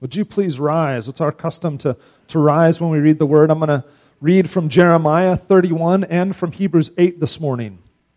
Would you please rise? It's our custom to rise when we read the Word. I'm going to read from Jeremiah 31 and from Hebrews 8 this morning.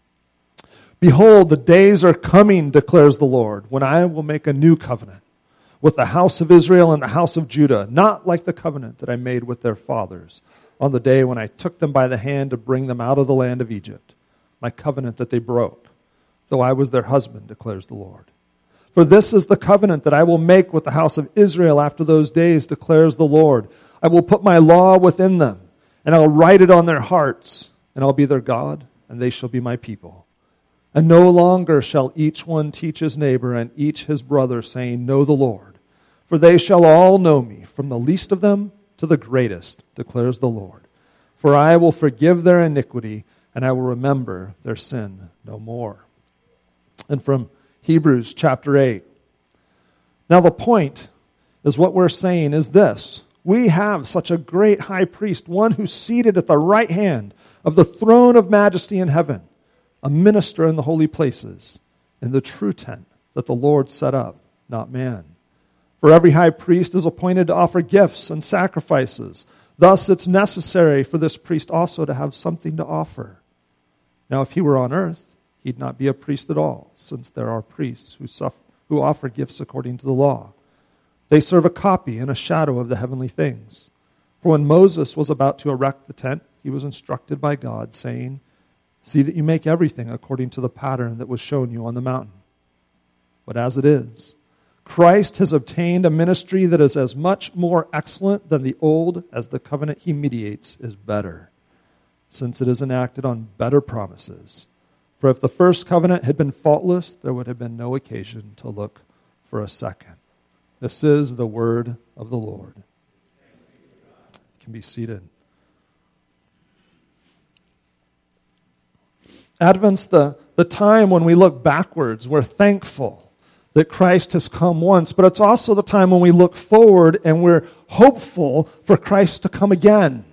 Behold, the days are coming, declares the Lord, when I will make a new covenant with the house of Israel and the house of Judah, not like the covenant that I made with their fathers on the day when I took them by the hand to bring them out of the land of Egypt, my covenant that they broke, though I was their husband, declares the Lord. For this is the covenant that I will make with the house of Israel after those days, declares the Lord. I will put my law within them, and I will write it on their hearts, and I'll be their God, and they shall be my people. And no longer shall each one teach his neighbor and each his brother, saying, Know the Lord. For they shall all know me, from the least of them to the greatest, declares the Lord. For I will forgive their iniquity, and I will remember their sin no more. And from Hebrews chapter 8. Now the point is what we're saying is this. We have such a great high priest, one who's seated at the right hand of the throne of majesty in heaven, a minister in the holy places, in the true tent that the Lord set up, not man. For every high priest is appointed to offer gifts and sacrifices. Thus it's necessary for this priest also to have something to offer. Now if he were on earth, he'd not be a priest at all, since there are priests who offer gifts according to the law. They serve a copy and a shadow of the heavenly things. For when Moses was about to erect the tent, he was instructed by God, saying, See that you make everything according to the pattern that was shown you on the mountain. But as it is, Christ has obtained a ministry that is as much more excellent than the old as the covenant he mediates is better, since it is enacted on better promises. For if the first covenant had been faultless, there would have been no occasion to look for a second. This is the word of the Lord. You can be seated. Advent's the time when we look backwards. We're thankful that Christ has come once, but it's also the time when we look forward and we're hopeful for Christ to come again.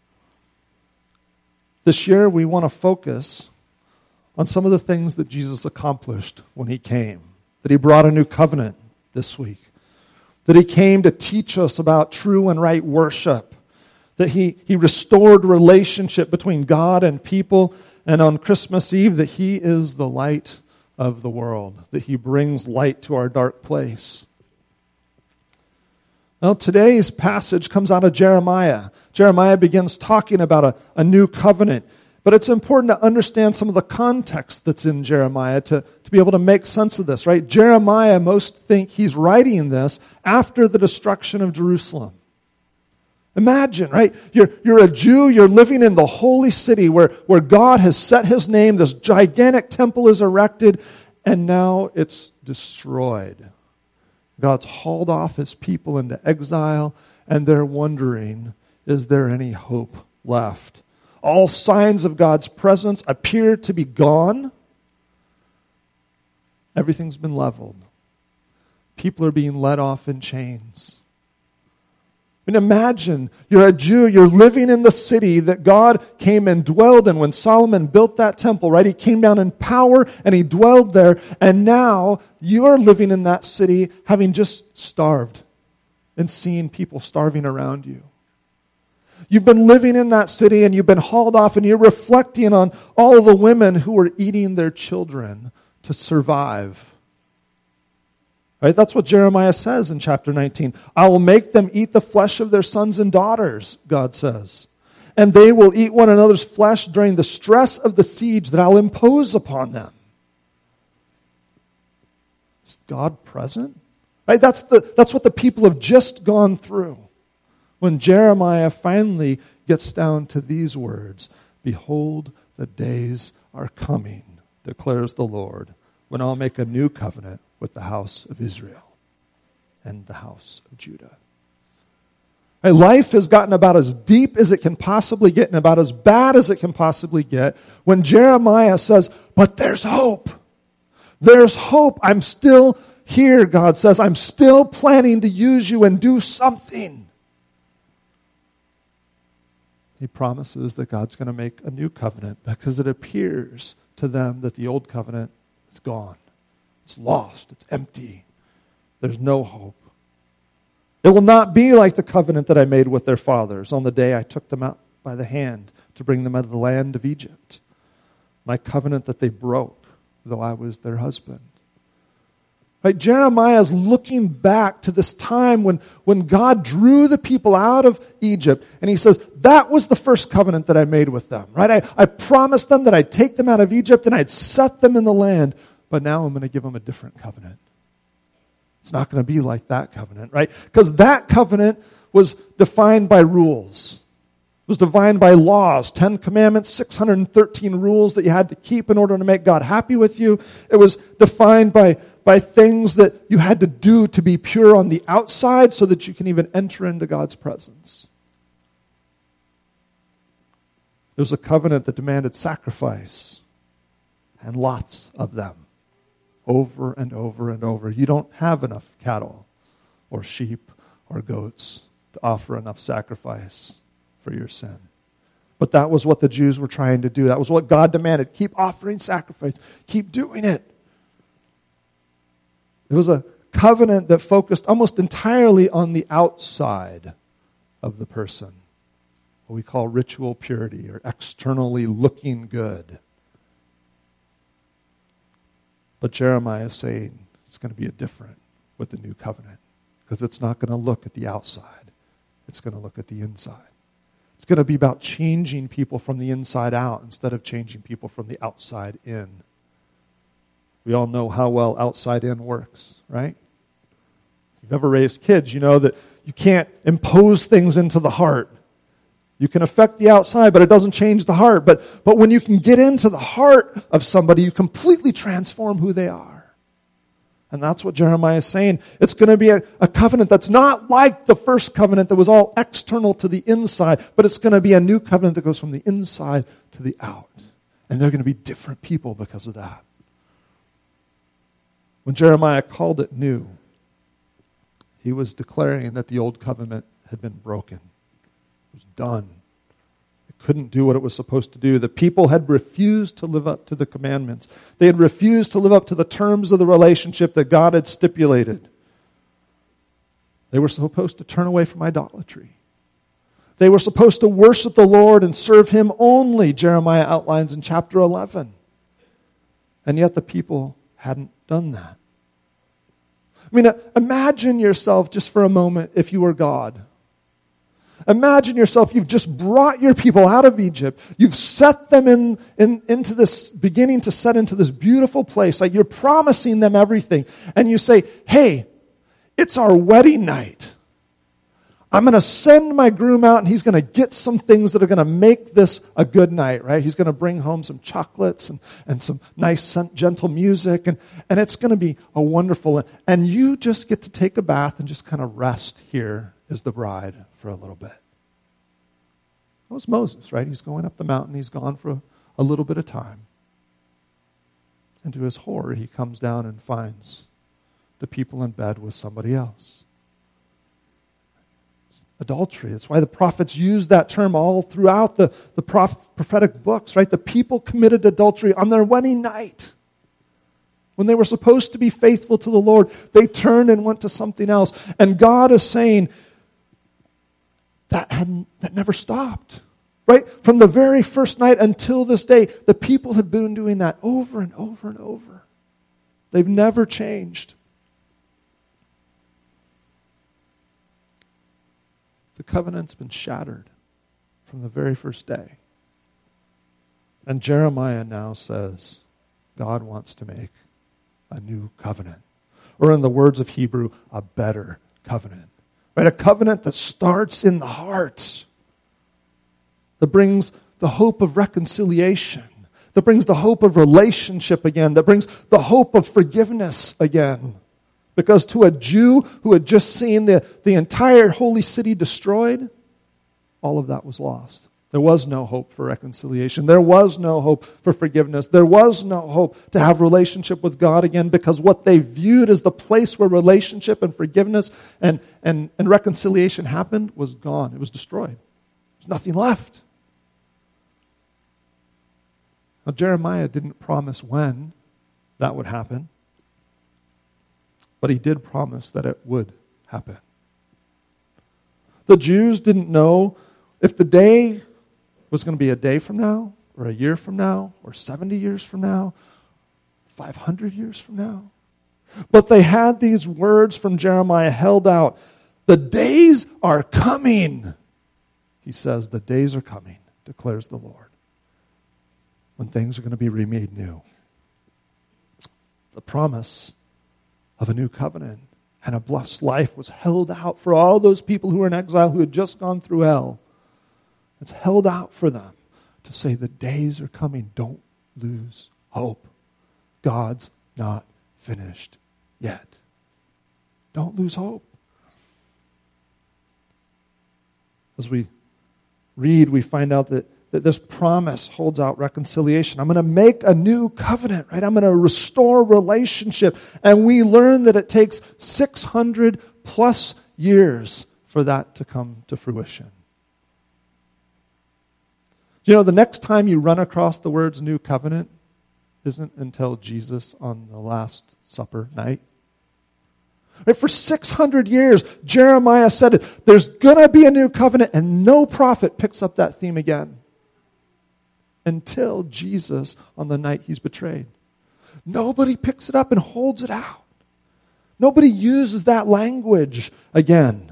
This year we want to focus on some of the things that Jesus accomplished when he came. That he brought a new covenant this week. That he came to teach us about true and right worship. That he restored relationship between God and people. And on Christmas Eve, that he is the light of the world. That he brings light to our dark place. Now, today's passage comes out of Jeremiah. Jeremiah begins talking about a new covenant. But it's important to understand some of the context that's in Jeremiah to be able to make sense of this, right? Jeremiah, most think he's writing this after the destruction of Jerusalem. Imagine, right? You're a Jew, you're living in the holy city where God has set his name, this gigantic temple is erected, and now it's destroyed. God's hauled off his people into exile, and they're wondering, is there any hope left? All signs of God's presence appear to be gone. Everything's been leveled. People are being let off in chains. I mean, imagine you're a Jew, you're living in the city that God came and dwelled in when Solomon built that temple, right? He came down in power and he dwelled there, and now you're living in that city having just starved and seeing people starving around you. You've been living in that city and you've been hauled off, and you're reflecting on all the women who were eating their children to survive. Right? That's what Jeremiah says in chapter 19. I will make them eat the flesh of their sons and daughters, God says. And they will eat one another's flesh during the stress of the siege that I'll impose upon them. Is God present? Right? That's what the people have just gone through. When Jeremiah finally gets down to these words, Behold, the days are coming, declares the Lord, when I'll make a new covenant with the house of Israel and the house of Judah. Right, life has gotten about as deep as it can possibly get and about as bad as it can possibly get when Jeremiah says, but there's hope. There's hope. I'm still here, God says. I'm still planning to use you and do something. He promises that God's going to make a new covenant because it appears to them that the old covenant is gone. It's lost. It's empty. There's no hope. It will not be like the covenant that I made with their fathers on the day I took them out by the hand to bring them out of the land of Egypt. My covenant that they broke, though I was their husband. Right? Jeremiah is looking back to this time when God drew the people out of Egypt, and he says, that was the first covenant that I made with them. Right? I promised them that I'd take them out of Egypt and I'd set them in the land, but now I'm going to give them a different covenant. It's not going to be like that covenant, right? Because that covenant was defined by rules. It was defined by laws, 10 commandments, 613 rules that you had to keep in order to make God happy with you. It was defined by things that you had to do to be pure on the outside so that you can even enter into God's presence. It was a covenant that demanded sacrifice, and lots of them. Over and over and over. You don't have enough cattle or sheep or goats to offer enough sacrifice for your sin. But that was what the Jews were trying to do. That was what God demanded. Keep offering sacrifice. Keep doing it. It was a covenant that focused almost entirely on the outside of the person. What we call ritual purity or externally looking good. But Jeremiah is saying it's going to be different with the new covenant. Because it's not going to look at the outside. It's going to look at the inside. It's going to be about changing people from the inside out instead of changing people from the outside in. We all know how well outside in works, right? If you've ever raised kids, you know that you can't impose things into the heart. You can affect the outside, but it doesn't change the heart. But when you can get into the heart of somebody, you completely transform who they are. And that's what Jeremiah is saying. It's going to be a covenant that's not like the first covenant that was all external to the inside, but it's going to be a new covenant that goes from the inside to the out. And they're going to be different people because of that. When Jeremiah called it new, he was declaring that the old covenant had been broken. It was done. It couldn't do what it was supposed to do. The people had refused to live up to the commandments. They had refused to live up to the terms of the relationship that God had stipulated. They were supposed to turn away from idolatry. They were supposed to worship the Lord and serve Him only, Jeremiah outlines in chapter 11. And yet the people hadn't done that. I mean, imagine yourself just for a moment if you were God. Imagine yourself, you've just brought your people out of Egypt. You've set them into this, beginning to set into this beautiful place. Like you're promising them everything. And you say, hey, it's our wedding night. I'm going to send my groom out and he's going to get some things that are going to make this a good night, right? He's going to bring home some chocolates and some nice, gentle music. And it's going to be a wonderful, and you just get to take a bath and just kind of rest here as the bride for a little bit. That was Moses, right? He's going up the mountain. He's gone for a little bit of time. And to his horror, he comes down and finds the people in bed with somebody else. Adultery. That's why the prophets use that term all throughout the prophetic books, right? The people committed adultery on their wedding night. When they were supposed to be faithful to the Lord, they turned and went to something else. And God is saying that never stopped. Right? From the very first night until this day, the people have been doing that over and over and over. They've never changed. The covenant's been shattered from the very first day. And Jeremiah now says, God wants to make a new covenant. Or in the words of Hebrew, a better covenant. Right? A covenant that starts in the heart. That brings the hope of reconciliation. That brings the hope of relationship again. That brings the hope of forgiveness again. Because to a Jew who had just seen the entire holy city destroyed, all of that was lost. There was no hope for reconciliation. There was no hope for forgiveness. There was no hope to have relationship with God again, because what they viewed as the place where relationship and forgiveness and reconciliation happened was gone. It was destroyed. There's nothing left. Now, Jeremiah didn't promise when that would happen. But he did promise that it would happen. The Jews didn't know if the day was going to be a day from now, or a year from now, or 70 years from now, 500 years from now. But they had these words from Jeremiah held out. The days are coming. He says, the days are coming, declares the Lord, when things are going to be remade new. The promise of a new covenant and a blessed life was held out for all those people who were in exile who had just gone through hell. It's held out for them to say the days are coming. Don't lose hope. God's not finished yet. Don't lose hope. As we read, we find out that this promise holds out reconciliation. I'm going to make a new covenant, right? I'm going to restore relationship. And we learn that it takes 600 plus years for that to come to fruition. You know, the next time you run across the words new covenant isn't until Jesus on the Last Supper night. Right? For 600 years, Jeremiah said it. There's going to be a new covenant, and no prophet picks up that theme again until Jesus on the night he's betrayed. Nobody picks it up and holds it out. Nobody uses that language again.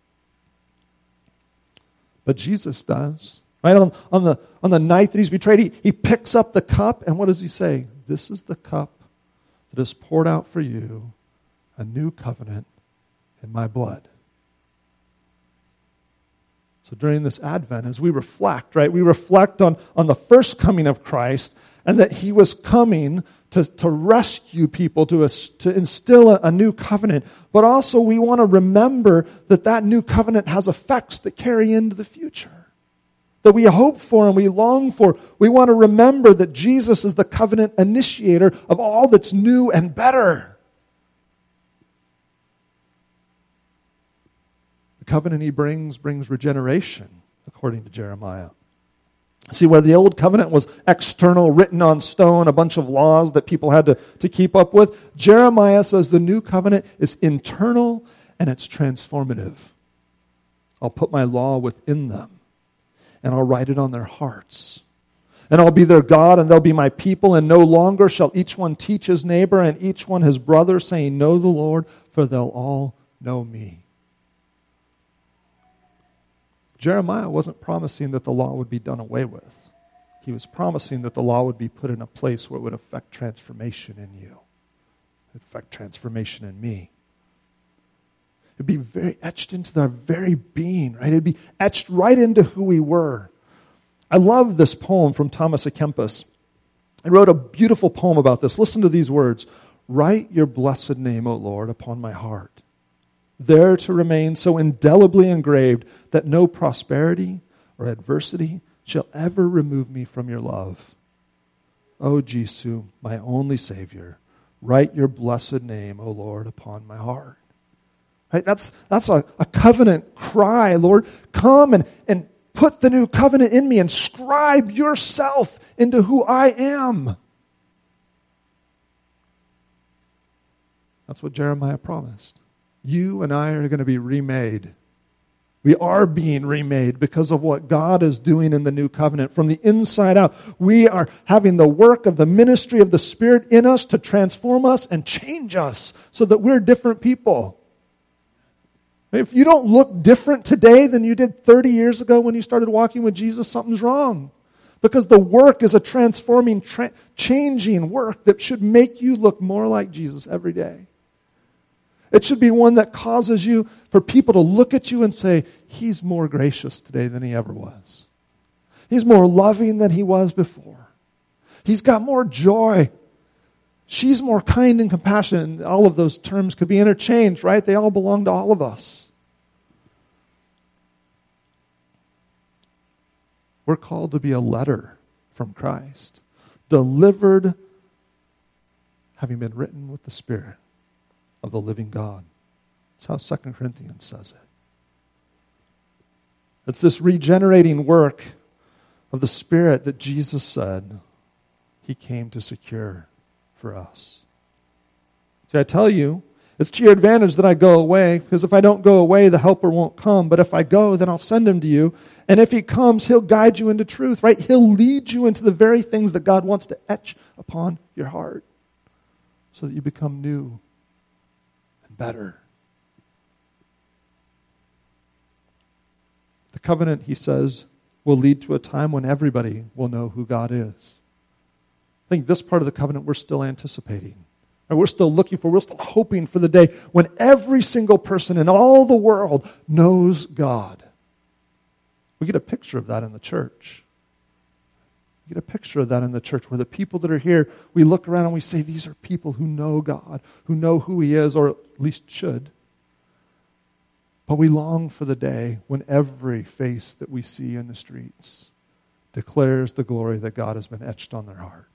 But Jesus does. Right? On the night that he's betrayed, he picks up the cup, and what does he say? This is the cup that is poured out for you, a new covenant in my blood. So during this Advent, as we reflect, right, we reflect on the first coming of Christ, and that he was coming to rescue people, to instill a new covenant. But also we want to remember that new covenant has effects that carry into the future, that we hope for and we long for. We want to remember that Jesus is the covenant initiator of all that's new and better. The covenant he brings regeneration, according to Jeremiah. See, where the old covenant was external, written on stone, a bunch of laws that people had to keep up with, Jeremiah says the new covenant is internal and it's transformative. I'll put my law within them, and I'll write it on their hearts. And I'll be their God, and they'll be my people, and no longer shall each one teach his neighbor and each one his brother, saying, know the Lord, for they'll all know me. Jeremiah wasn't promising that the law would be done away with. He was promising that the law would be put in a place where it would affect transformation in you. It would affect transformation in me. It would be very etched into our very being, right? It would be etched right into who we were. I love this poem from Thomas à Kempis. He wrote a beautiful poem about this. Listen to these words. Write your blessed name, O Lord, upon my heart, there to remain so indelibly engraved that no prosperity or adversity shall ever remove me from your love. O Jesus, my only Savior, write your blessed name, O Lord, upon my heart. Right? That's a covenant cry, Lord. Come and put the new covenant in me and scribe yourself into who I am. That's what Jeremiah promised. You and I are going to be remade. We are being remade because of what God is doing in the new covenant. From the inside out, we are having the work of the ministry of the Spirit in us to transform us and change us so that we're different people. If you don't look different today than you did 30 years ago when you started walking with Jesus, something's wrong. Because the work is a transforming, changing work that should make you look more like Jesus every day. It should be one that causes you, for people to look at you and say, he's more gracious today than he ever was. He's more loving than he was before. He's got more joy. She's more kind and compassionate. All of those terms could be interchanged, right? They all belong to all of us. We're called to be a letter from Christ, delivered, having been written with the Spirit of the living God. That's how 2 Corinthians says it. It's this regenerating work of the Spirit that Jesus said he came to secure for us. See, I tell you, It's to your advantage that I go away, because if I don't go away, the helper won't come. But if I go, then I'll send him to you. And if he comes, he'll guide you into truth, right? He'll lead you into the very things that God wants to etch upon your heart so that you become new and better. The covenant, he says, will lead to a time when everybody will know who God is. I think this part of the covenant we're still anticipating. And we're still looking for, we're still hoping for the day when every single person in all the world knows God. We get a picture of that in the church. We get a picture of that in the church where the people that are here, we look around and we say, these are people who know God, who know who He is, or at least should. But we long for the day when every face that we see in the streets declares the glory that God has been etched on their heart.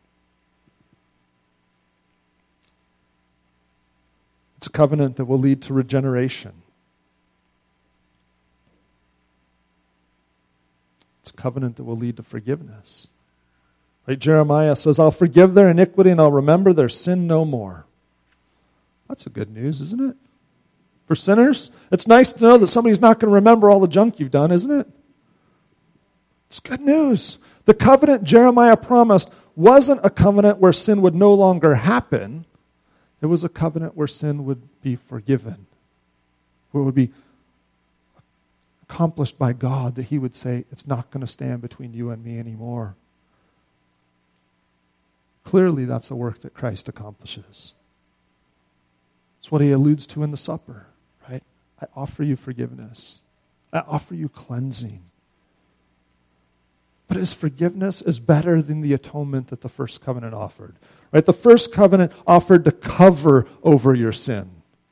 It's a covenant that will lead to regeneration. It's a covenant that will lead to forgiveness. Right? Jeremiah says, I'll forgive their iniquity and I'll remember their sin no more. That's a good news, isn't it? For sinners, it's nice to know that somebody's not going to remember all the junk you've done, isn't it? It's good news. The covenant Jeremiah promised wasn't a covenant where sin would no longer happen. It was a covenant where sin would be forgiven, where it would be accomplished by God, that He would say, it's not going to stand between you and me anymore. Clearly, that's the work that Christ accomplishes. It's what He alludes to in the supper, right? I offer you forgiveness. I offer you cleansing. But His forgiveness is better than the atonement that the first covenant offered. Right? The first covenant offered to cover over your sin.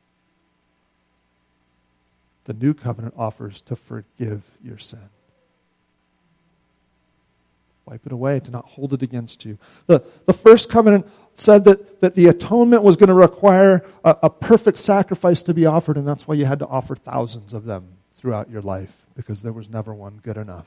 The new covenant offers to forgive your sin. Wipe it away, to not hold it against you. The first covenant said that the atonement was going to require a perfect sacrifice to be offered, and that's why you had to offer thousands of them throughout your life, because there was never one good enough.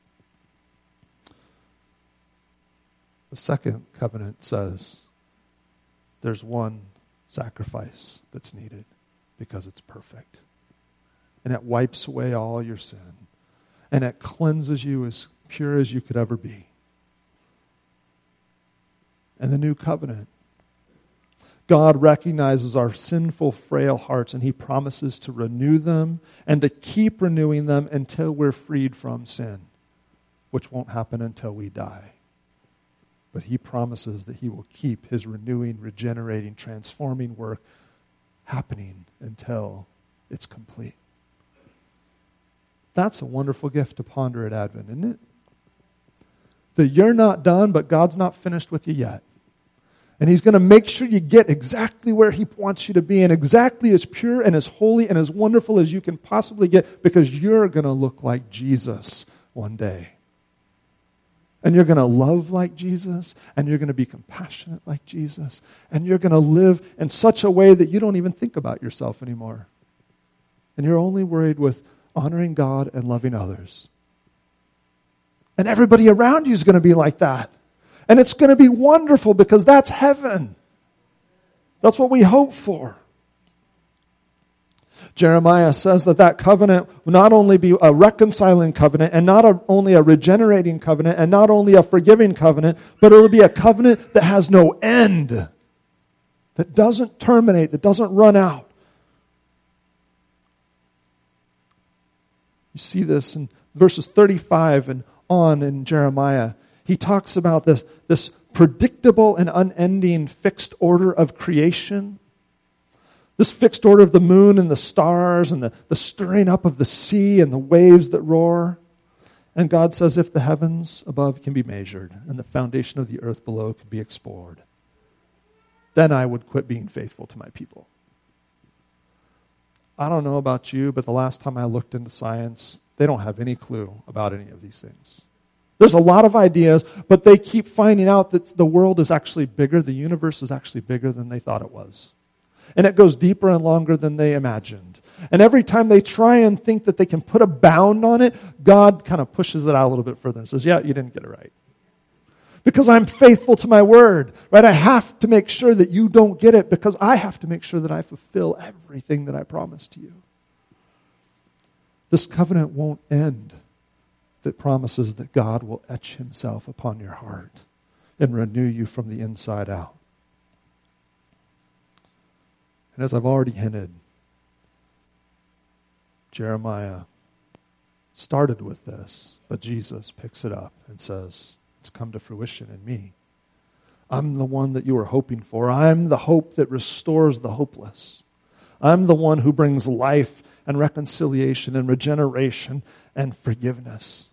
The second covenant says there's one sacrifice that's needed because it's perfect. And it wipes away all your sin. And it cleanses you as pure as you could ever be. And the new covenant, God recognizes our sinful, frail hearts, and He promises to renew them and to keep renewing them until we're freed from sin, which won't happen until we die. But He promises that He will keep His renewing, regenerating, transforming work happening until it's complete. That's a wonderful gift to ponder at Advent, isn't it? That you're not done, but God's not finished with you yet. And He's going to make sure you get exactly where He wants you to be, and exactly as pure and as holy and as wonderful as you can possibly get, because you're going to look like Jesus one day. And you're going to love like Jesus, and you're going to be compassionate like Jesus, and you're going to live in such a way that you don't even think about yourself anymore. And you're only worried with honoring God and loving others. And everybody around you is going to be like that. And it's going to be wonderful, because that's heaven. That's what we hope for. Jeremiah says that covenant will not only be a reconciling covenant, and not only a regenerating covenant, and not only a forgiving covenant, but it will be a covenant that has no end, that doesn't terminate, that doesn't run out. You see this in verses 35 and on in Jeremiah. He talks about this predictable and unending fixed order of creation. This fixed order of the moon and the stars and the stirring up of the sea and the waves that roar. And God says, if the heavens above can be measured and the foundation of the earth below can be explored, then I would quit being faithful to my people. I don't know about you, but the last time I looked into science, they don't have any clue about any of these things. There's a lot of ideas, but they keep finding out that the world is actually bigger, the universe is actually bigger than they thought it was. And it goes deeper and longer than they imagined. And every time they try and think that they can put a bound on it, God kind of pushes it out a little bit further and says, yeah, you didn't get it right. because I'm faithful to my word, right? I have to make sure that you don't get it because I have to make sure that I fulfill everything that I promised to you. This covenant won't end that promises that God will etch himself upon your heart and renew you from the inside out. And as I've already hinted, Jeremiah started with this, but Jesus picks it up and says, it's come to fruition in me. I'm the one that you were hoping for. I'm the hope that restores the hopeless. I'm the one who brings life and reconciliation and regeneration and forgiveness.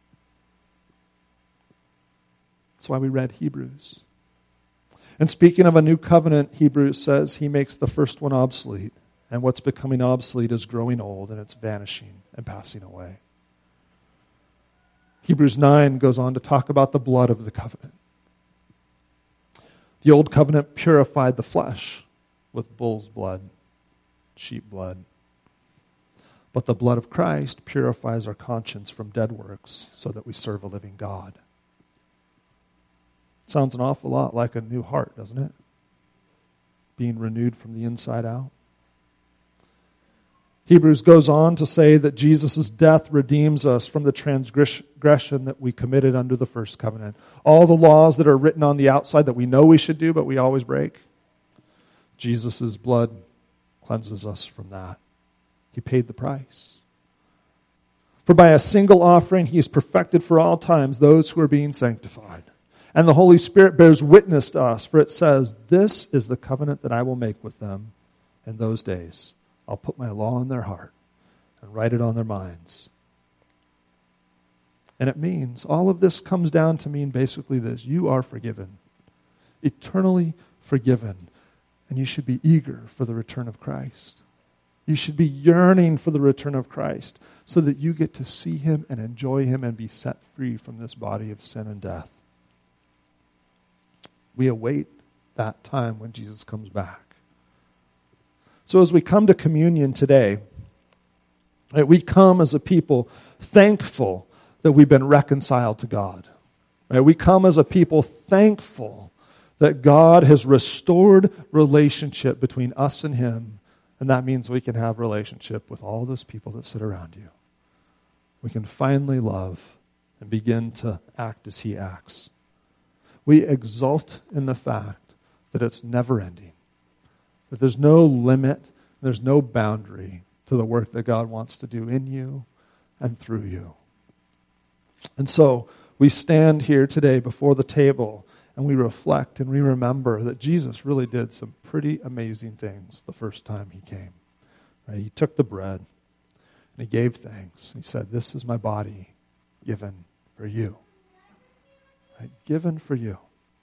That's why we read Hebrews. And speaking of a new covenant, Hebrews says he makes the first one obsolete. And what's becoming obsolete is growing old and it's vanishing and passing away. Hebrews 9 goes on to talk about the blood of the covenant. The old covenant purified the flesh with bull's blood, sheep blood. But the blood of Christ purifies our conscience from dead works so that we serve a living God. Sounds an awful lot like a new heart, doesn't it? Being renewed from the inside out. Hebrews goes on to say that Jesus' death redeems us from the transgression that we committed under the first covenant. All the laws that are written on the outside that we know we should do, but we always break. Jesus' blood cleanses us from that. He paid the price. For by a single offering, he has perfected for all times those who are being sanctified. And the Holy Spirit bears witness to us, for it says, this is the covenant that I will make with them in those days. I'll put my law in their heart and write it on their minds. And it means, all of this comes down to mean basically this: you are forgiven, eternally forgiven, and you should be eager for the return of Christ. You should be yearning for the return of Christ so that you get to see him and enjoy him and be set free from this body of sin and death. We await that time when Jesus comes back. So as we come to communion today, right, we come as a people thankful that we've been reconciled to God. Right? We come as a people thankful that God has restored relationship between us and him, and that means we can have relationship with all those people that sit around you. We can finally love and begin to act as he acts. We exult in the fact that it's never ending. That there's no limit, there's no boundary to the work that God wants to do in you and through you. And so we stand here today before the table and we reflect and we remember that Jesus really did some pretty amazing things the first time he came. Right? He took the bread and he gave thanks. He said, this is my body given for you. Right? Given for you.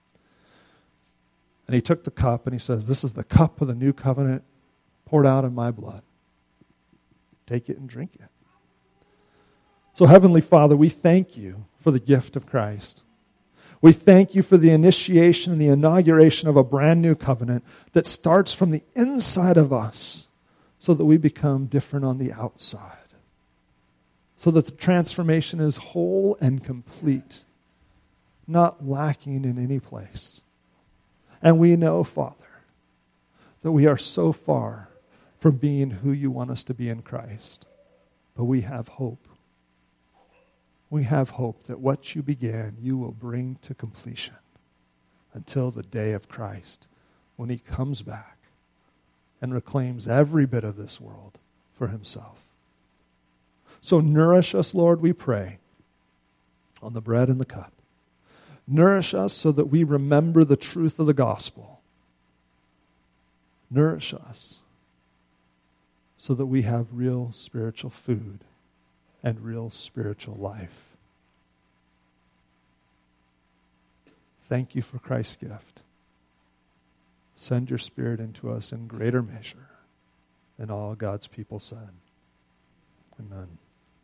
And he took the cup and he says, this is the cup of the new covenant poured out in my blood. Take it and drink it. So Heavenly Father, we thank you for the gift of Christ. We thank you for the initiation and the inauguration of a brand new covenant that starts from the inside of us so that we become different on the outside. So that the transformation is whole and complete, not lacking in any place. And we know, Father, that we are so far from being who you want us to be in Christ. But we have hope. We have hope that what you began, you will bring to completion until the day of Christ, when he comes back and reclaims every bit of this world for himself. So nourish us, Lord, we pray, on the bread and the cup. Nourish us so that we remember the truth of the gospel. Nourish us so that we have real spiritual food and real spiritual life. Thank you for Christ's gift. Send your Spirit into us in greater measure. And all God's people said, amen.